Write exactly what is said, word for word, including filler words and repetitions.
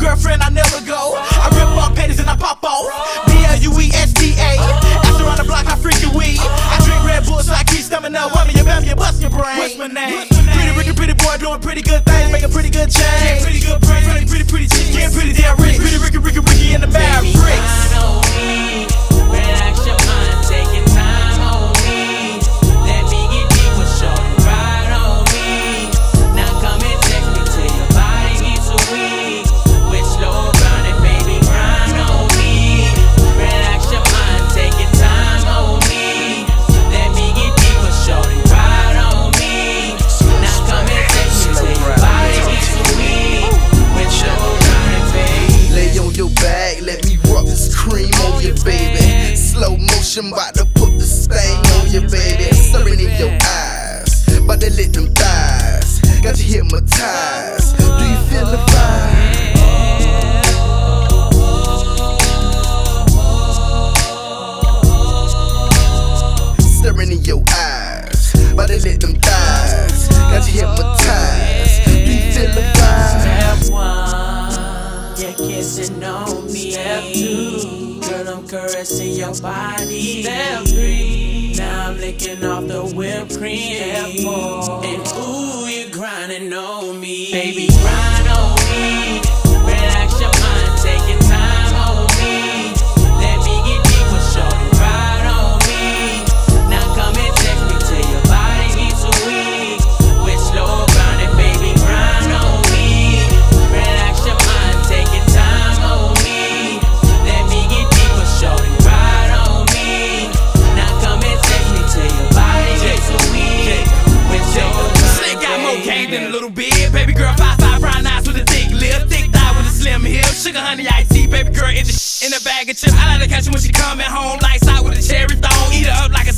girlfriend, I never go. I rip off panties and I pop off. B L U E S D A. After on the block, I freaking weed. I drink Red Bull so I keep stamina. Woman, you bam, you bust your brain. What's my name? Pretty Ricky, pretty boy, doing pretty good things, making pretty good change. Pretty good brain, pretty, pretty, pretty chick, getting pretty damn rich. Pretty Ricky, Ricky, Ricky in the Mavericks. Relax your mind, take your time on me. Let me get deep with shorty, ride on me. Now come and text me till your body gets so weak. With slow grinding, baby, grind on me. Relax your mind, take your time on me. Let me get deep with shorty, ride on me. Now come and text me till your body gets so weak. With slow grinding, baby. Lay on your back, let me rub this cream on you, baby. Slow motion, bout to put the stain on you, baby. Staring in your eyes, bout to let them thighs. Got you hypnotized. Do you feel the vibe? Staring in your eyes, bout to let them thighs. Got you hypnotized. Do you feel the vibe? Step one, you're kissing on me. Step two, girl, I'm caressing your body. Step three, now I'm licking off the whipped cream. Step four, and ooh, you're grinding on me. Baby, grind on me. Relax your mind, take your time on me. Let me get deep with shorty, ride on me. Now come and text me till your body gets so weak. With slow grinding, baby, grind on me. Relax your mind, take your time on me. Let me get deep with shorty, ride on me. Now come and text me till your body gets so weak. With slow grinding, Slick got more game than a little bit. Baby girl, five five, brown eyes with a thick lip, thick thigh with a slim hip, sugar honey iced tea. Baby girl in the sh in a bag of chips. I like to catch her when she coming home, lights out with a cherry thong. Eat her up like a